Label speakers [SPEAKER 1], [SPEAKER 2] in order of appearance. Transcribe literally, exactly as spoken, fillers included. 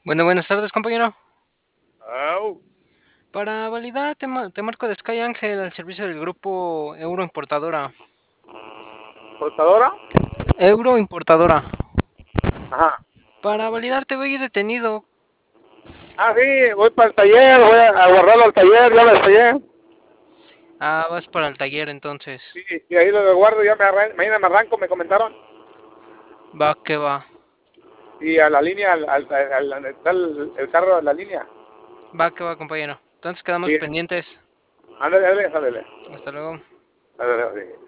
[SPEAKER 1] Bueno, buenas tardes, compañero.
[SPEAKER 2] Au.
[SPEAKER 1] Para validar, te, ma- te marco de Sky Ángel al servicio del grupo Euro Importadora.
[SPEAKER 2] ¿Portadora?
[SPEAKER 1] Euro Importadora.
[SPEAKER 2] Ajá.
[SPEAKER 1] Para validar, te voy detenido.
[SPEAKER 2] Ah, sí, voy para el taller, voy a, a guardarlo al taller, ya lo taller.
[SPEAKER 1] Ah, vas para el taller entonces.
[SPEAKER 2] Sí, y ahí lo guardo, ya me arran mañana me arranco, me comentaron.
[SPEAKER 1] Va que va.
[SPEAKER 2] Y a la línea, al, al, al, donde está el, el carro de la línea.
[SPEAKER 1] Va que va, compañero. Entonces quedamos
[SPEAKER 2] Sí,
[SPEAKER 1] pendientes.
[SPEAKER 2] ándale, ándale, ándale.
[SPEAKER 1] Hasta luego.
[SPEAKER 2] Ándale, ándale.